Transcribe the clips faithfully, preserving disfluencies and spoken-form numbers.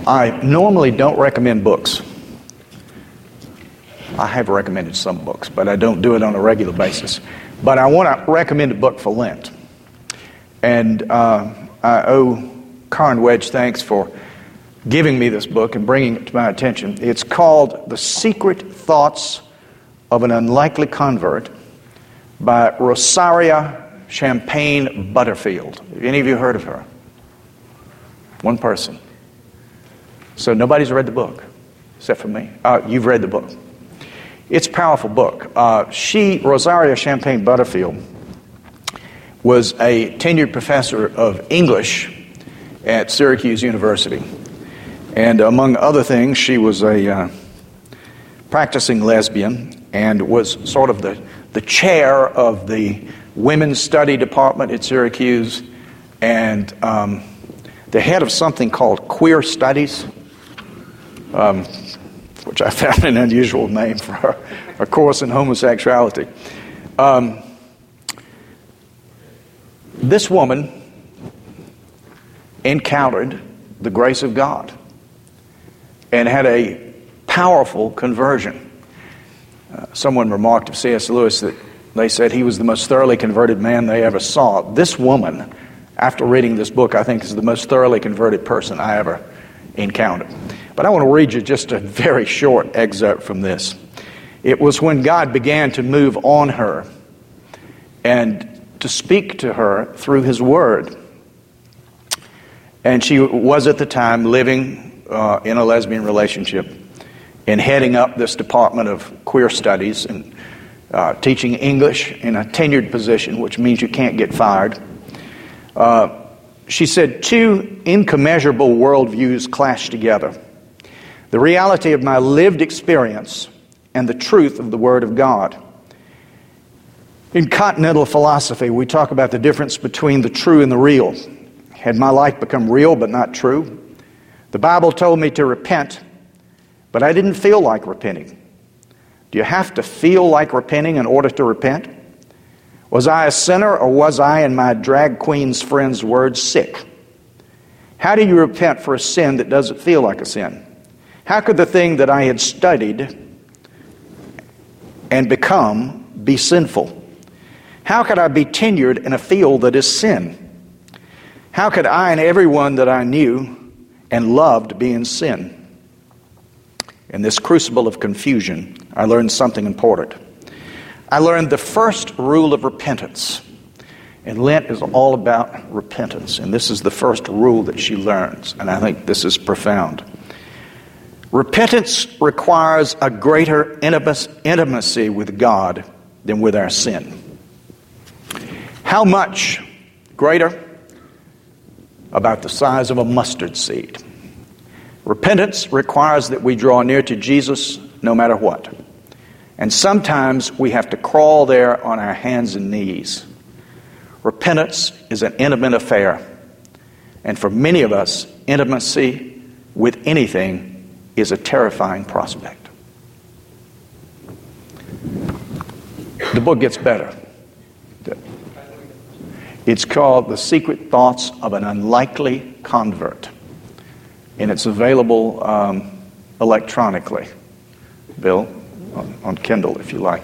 I normally don't recommend books. I have recommended some books, but I don't do it on a regular basis. But I want to recommend a book for Lent. And uh, I owe Karen Wedge thanks for giving me this book and bringing it to my attention. It's called The Secret Thoughts of an Unlikely Convert by Rosaria Champagne Butterfield. Have any of you heard of her? One person. So nobody's read the book, except for me. Uh, you've read the book. It's a powerful book. Uh, she, Rosaria Champagne Butterfield, was a tenured professor of English at Syracuse University. And among other things, she was a uh, practicing lesbian and was sort of the, the chair of the women's study department at Syracuse and um, the head of something called Queer Studies, um, which I found an unusual name for her, a course in homosexuality. Um, this woman encountered the grace of God and had a powerful conversion. Uh, someone remarked of C S Lewis that they said he was the most thoroughly converted man they ever saw. This woman, after reading this book, I think is the most thoroughly converted person I ever encountered. But I want to read you just a very short excerpt from this. It was when God began to move on her and to speak to her through His Word. And she was at the time living uh, in a lesbian relationship and heading up this department of queer studies and uh, teaching English in a tenured position, which means you can't get fired. Uh, she said, two incommensurable worldviews clashed together. The reality of my lived experience and the truth of the Word of God. In continental philosophy, we talk about the difference between the true and the real. Had my life become real but not true? The Bible told me to repent, but I didn't feel like repenting. Do you have to feel like repenting in order to repent? Was I a sinner, or was I, in my drag queen's friend's words, sick? How do you repent for a sin that doesn't feel like a sin? How could the thing that I had studied and become be sinful? How could I be tenured in a field that is sin? How could I and everyone that I knew and loved be in sin? In this crucible of confusion, I learned something important. I learned the first rule of repentance. And Lent is all about repentance. And this is the first rule that she learns. And I think this is profound. Repentance requires a greater intimacy with God than with our sin. How much greater? About the size of a mustard seed. Repentance requires that we draw near to Jesus no matter what. And sometimes we have to crawl there on our hands and knees. Repentance is an intimate affair. And for many of us, intimacy with anything is a terrifying prospect. The book gets better. It's called The Secret Thoughts of an Unlikely Convert. And it's available um, electronically. Bill, on, on Kindle if you like.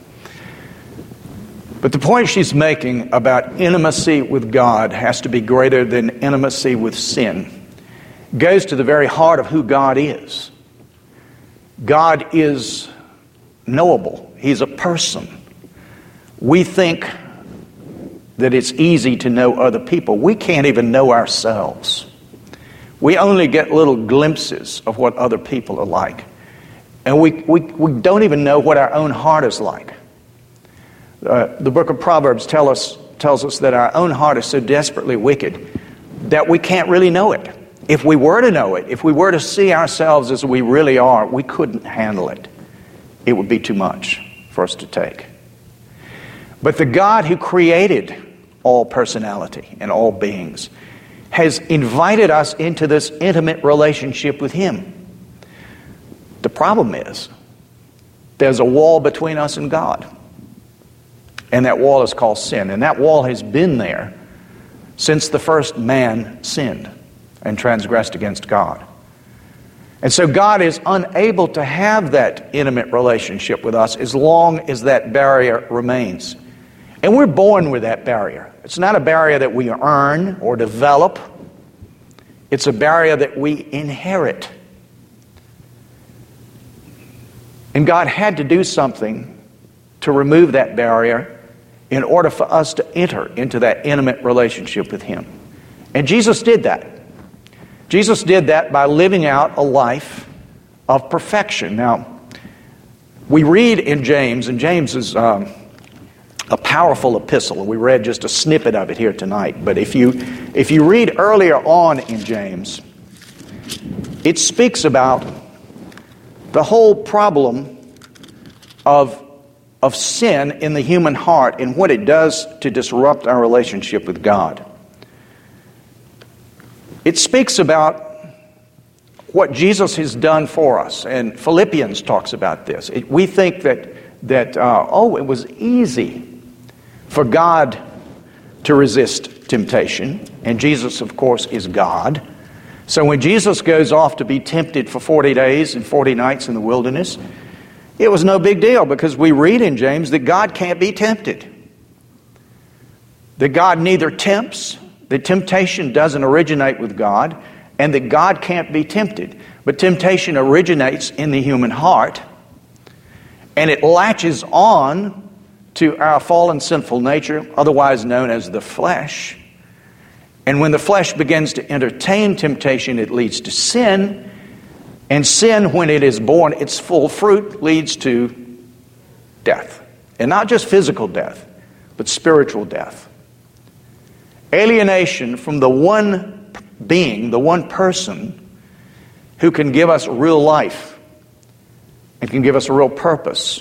But the point she's making about intimacy with God has to be greater than intimacy with sin. It goes to the very heart of who God is. God is knowable. He's a person. We think that it's easy to know other people. We can't even know ourselves. We only get little glimpses of what other people are like. And we, we, we don't even know what our own heart is like. Uh, the book of Proverbs tell us, tells us that our own heart is so desperately wicked that we can't really know it. If we were to know it, if we were to see ourselves as we really are, we couldn't handle it. It would be too much for us to take. But the God who created all personality and all beings has invited us into this intimate relationship with Him. The problem is, there's a wall between us and God. And that wall is called sin. And that wall has been there since the first man sinned and transgressed against God. And so God is unable to have that intimate relationship with us as long as that barrier remains. And we're born with that barrier. It's not a barrier that we earn or develop. It's a barrier that we inherit. And God had to do something to remove that barrier in order for us to enter into that intimate relationship with Him. And Jesus did that. Jesus did that by living out a life of perfection. Now, we read in James, and James is um, a powerful epistle. We read just a snippet of it here tonight. But if you if you read earlier on in James, it speaks about the whole problem of, of sin in the human heart and what it does to disrupt our relationship with God. It speaks about what Jesus has done for us, and Philippians talks about this. It, we think that, that uh, oh, it was easy for God to resist temptation, and Jesus, of course, is God. So when Jesus goes off to be tempted for forty days and forty nights in the wilderness, it was no big deal, because we read in James that God can't be tempted. That God neither tempts, that temptation doesn't originate with God, and that God can't be tempted. But temptation originates in the human heart, and it latches on to our fallen sinful nature, otherwise known as the flesh. And when the flesh begins to entertain temptation, it leads to sin. And sin, when it is born its full fruit, leads to death. And not just physical death, but spiritual death. Alienation from the one being, the one person who can give us real life and can give us a real purpose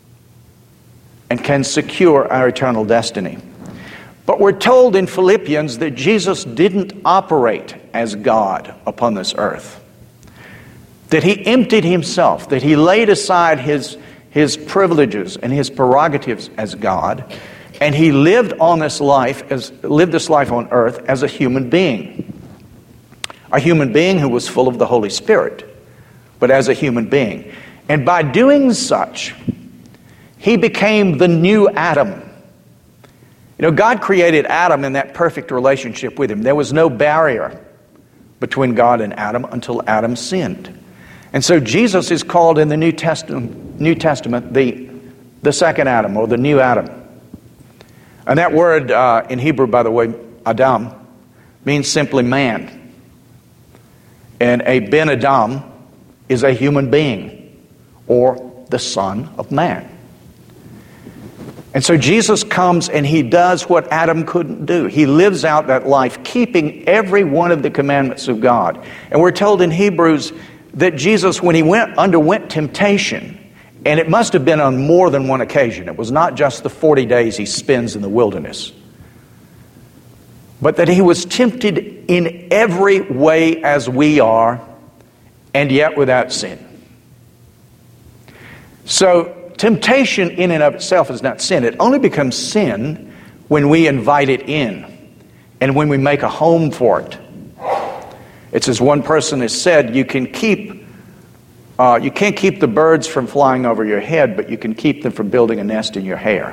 and can secure our eternal destiny. But we're told in Philippians that Jesus didn't operate as God upon this earth. That He emptied Himself, that He laid aside His, his privileges and His prerogatives as God, and He lived on this life as lived this life on earth as a human being. A human being who was full of the Holy Spirit, but as a human being. And by doing such, He became the new Adam. You know, God created Adam in that perfect relationship with Him. There was no barrier between God and Adam until Adam sinned. And so Jesus is called in the New Testament, New Testament the, the second Adam, or the new Adam. And that word uh, in Hebrew, by the way, Adam, means simply man. And a Ben Adam is a human being, or the Son of Man. And so Jesus comes and He does what Adam couldn't do. He lives out that life, keeping every one of the commandments of God. And we're told in Hebrews that Jesus, when He went underwent temptation, and it must have been on more than one occasion. It was not just the forty days He spends in the wilderness. But that He was tempted in every way as we are, and yet without sin. So, temptation in and of itself is not sin. It only becomes sin when we invite it in, and when we make a home for it. It's as one person has said, you can keep Uh, you can't keep the birds from flying over your head, but you can keep them from building a nest in your hair.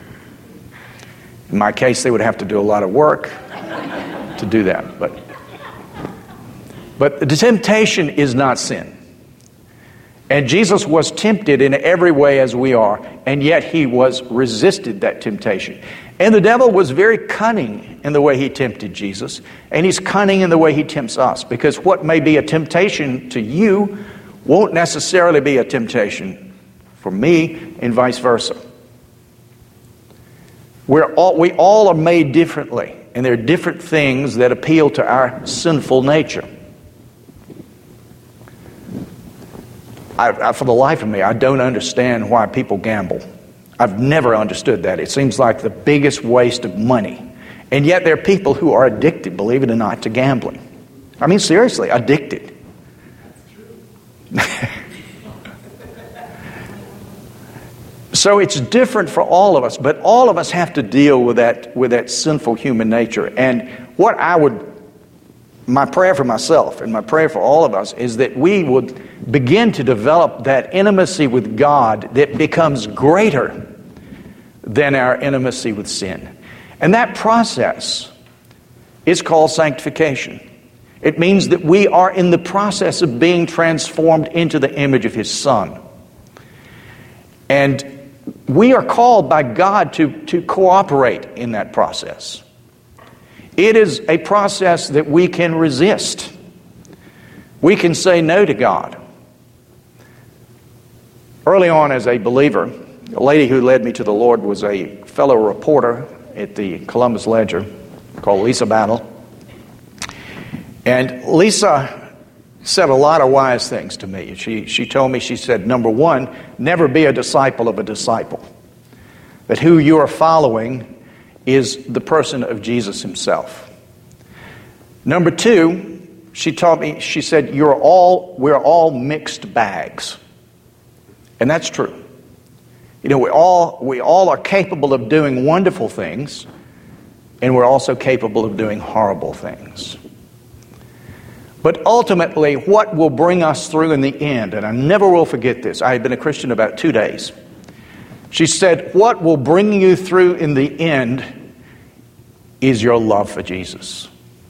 In my case, they would have to do a lot of work to do that. But, but the temptation is not sin. And Jesus was tempted in every way as we are, and yet He was resisted that temptation. And the devil was very cunning in the way he tempted Jesus, and he's cunning in the way he tempts us, because what may be a temptation to you won't necessarily be a temptation for me, and vice versa. We're all, we all are made differently, and there are different things that appeal to our sinful nature. I, I, for the life of me, I don't understand why people gamble. I've never understood that. It seems like the biggest waste of money. And yet there are people who are addicted, believe it or not, to gambling. I mean, seriously, addicted. So it's different for all of us, but all of us have to deal with that with that sinful human nature. And what I would my prayer for myself and my prayer for all of us is that we would begin to develop that intimacy with God that becomes greater than our intimacy with sin. And that process is called sanctification. It means that we are in the process of being transformed into the image of His Son. And we are called by God to, to cooperate in that process. It is a process that we can resist. We can say no to God. Early on as a believer, a lady who led me to the Lord was a fellow reporter at the Columbus Ledger called Lisa Battle. And Lisa said a lot of wise things to me. She, she told me, she said, number one, never be a disciple of a disciple. That who you are following is the person of Jesus Himself. Number two, she taught me, she said, you're all, we're all mixed bags. And that's true. You know, we all, we all are capable of doing wonderful things, and we're also capable of doing horrible things. But ultimately, what will bring us through in the end, and I never will forget this, I had been a Christian about two days. She said, what will bring you through in the end is your love for Jesus.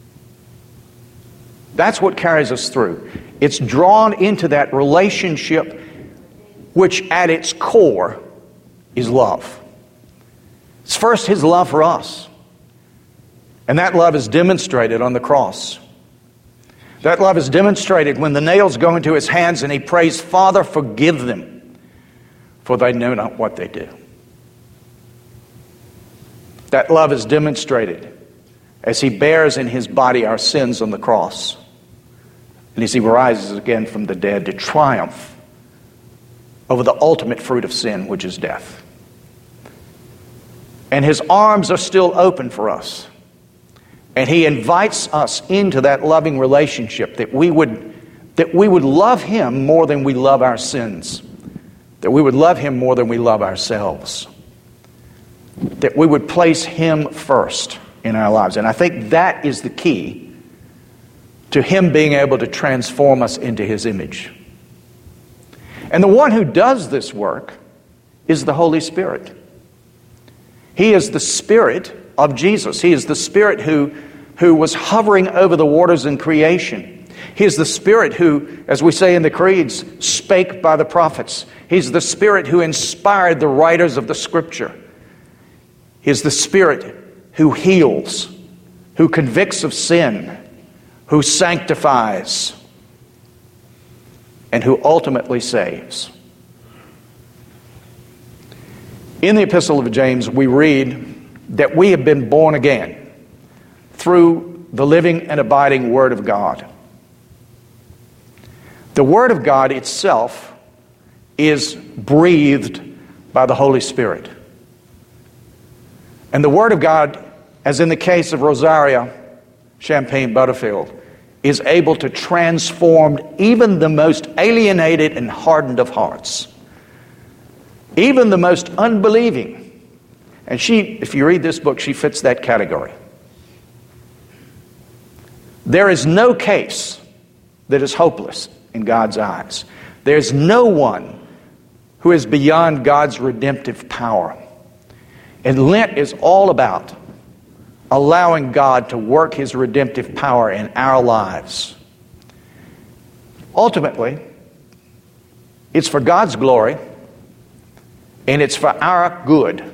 That's what carries us through. It's drawn into that relationship which at its core is love. It's first His love for us. And that love is demonstrated on the cross. That love is demonstrated when the nails go into His hands and He prays, Father, forgive them, for they know not what they do. That love is demonstrated as He bears in His body our sins on the cross, and as He rises again from the dead to triumph over the ultimate fruit of sin, which is death. And His arms are still open for us. And He invites us into that loving relationship, that we would, that we would love Him more than we love our sins. That we would love Him more than we love ourselves. That we would place Him first in our lives. And I think that is the key to Him being able to transform us into His image. And the one who does this work is the Holy Spirit. He is the Spirit of Jesus. He is the Spirit who, who was hovering over the waters in creation. He is the Spirit who, as we say in the creeds, spake by the prophets. He's the Spirit who inspired the writers of the Scripture. He is the Spirit who heals, who convicts of sin, who sanctifies, and who ultimately saves. In the Epistle of James, we read that we have been born again through the living and abiding Word of God. The Word of God itself is breathed by the Holy Spirit. And the Word of God, as in the case of Rosaria Champagne Butterfield, is able to transform even the most alienated and hardened of hearts, even the most unbelieving. And she, if you read this book, she fits that category. There is no case that is hopeless in God's eyes. There's no one who is beyond God's redemptive power. And Lent is all about allowing God to work His redemptive power in our lives. Ultimately, it's for God's glory and it's for our good.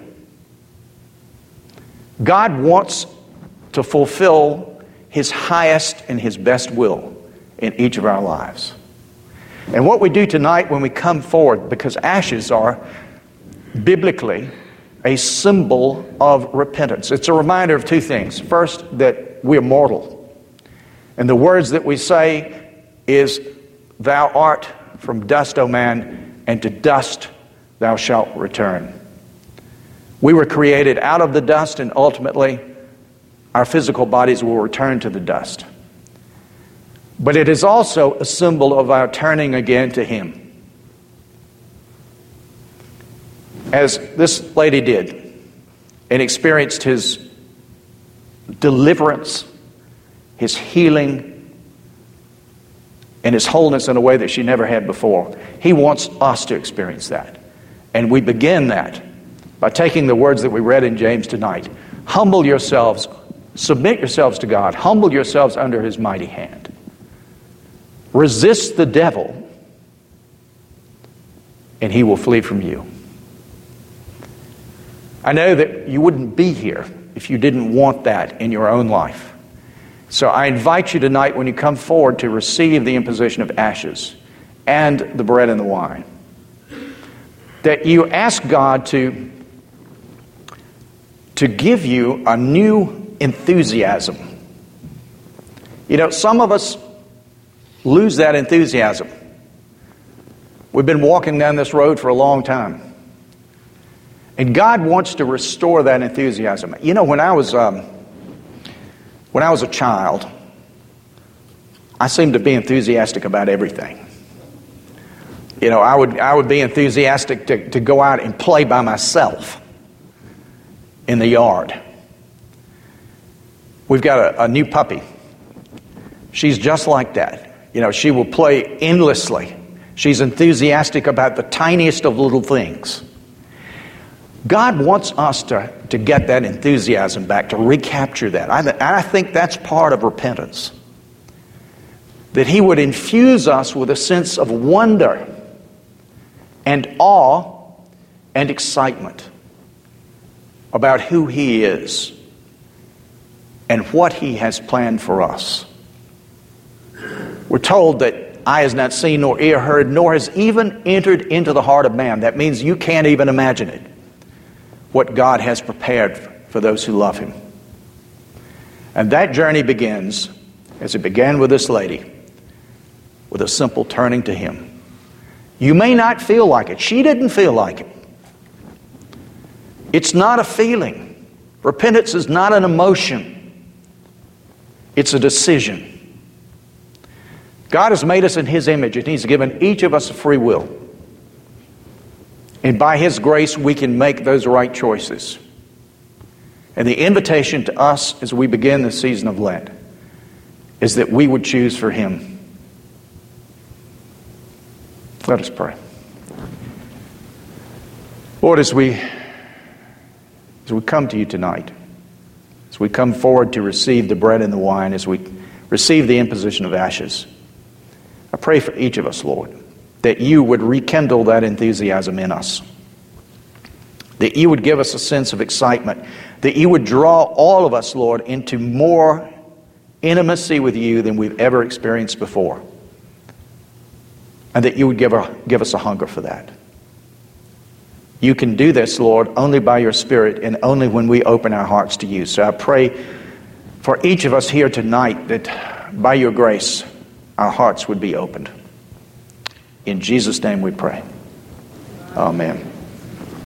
God wants to fulfill His highest and His best will in each of our lives. And what we do tonight when we come forward, because ashes are biblically a symbol of repentance. It's a reminder of two things. First, that we're mortal. And the words that we say is, Thou art from dust, O man, and to dust thou shalt return. We were created out of the dust, and ultimately our physical bodies will return to the dust. But it is also a symbol of our turning again to Him. As this lady did, and experienced His deliverance, His healing, and His wholeness in a way that she never had before. He wants us to experience that. And we begin that by taking the words that we read in James tonight. Humble yourselves, submit yourselves to God, humble yourselves under His mighty hand. Resist the devil, and he will flee from you. I know that you wouldn't be here if you didn't want that in your own life. So I invite you tonight, when you come forward, to receive the imposition of ashes and the bread and the wine, that you ask God to, to give you a new enthusiasm. You know, some of us lose that enthusiasm. We've been walking down this road for a long time. And God wants to restore that enthusiasm. You know, when I was um, when I was a child, I seemed to be enthusiastic about everything. You know, I would I would be enthusiastic to, to go out and play by myself in the yard. We've got a, a new puppy. She's just like that. You know, she will play endlessly. She's enthusiastic about the tiniest of little things. God wants us to, to get that enthusiasm back, to recapture that. I, th- I think that's part of repentance. That He would infuse us with a sense of wonder and awe and excitement about who He is and what He has planned for us. We're told that eye has not seen, nor ear heard, nor has even entered into the heart of man. That means you can't even imagine it, what God has prepared for those who love Him. And that journey begins, as it began with this lady, with a simple turning to Him. You may not feel like it. She didn't feel like it. It's not a feeling. Repentance is not an emotion. It's a decision. God has made us in His image, and He's given each of us a free will. And by His grace, we can make those right choices. And the invitation to us as we begin the season of Lent is that we would choose for Him. Let us pray. Lord, as we, as we come to You tonight, as we come forward to receive the bread and the wine, as we receive the imposition of ashes, I pray for each of us, Lord, that You would rekindle that enthusiasm in us. That You would give us a sense of excitement. That You would draw all of us, Lord, into more intimacy with You than we've ever experienced before. And that You would give, a, give us a hunger for that. You can do this, Lord, only by Your Spirit and only when we open our hearts to You. So I pray for each of us here tonight that by Your grace, our hearts would be opened. In Jesus' name we pray. Amen.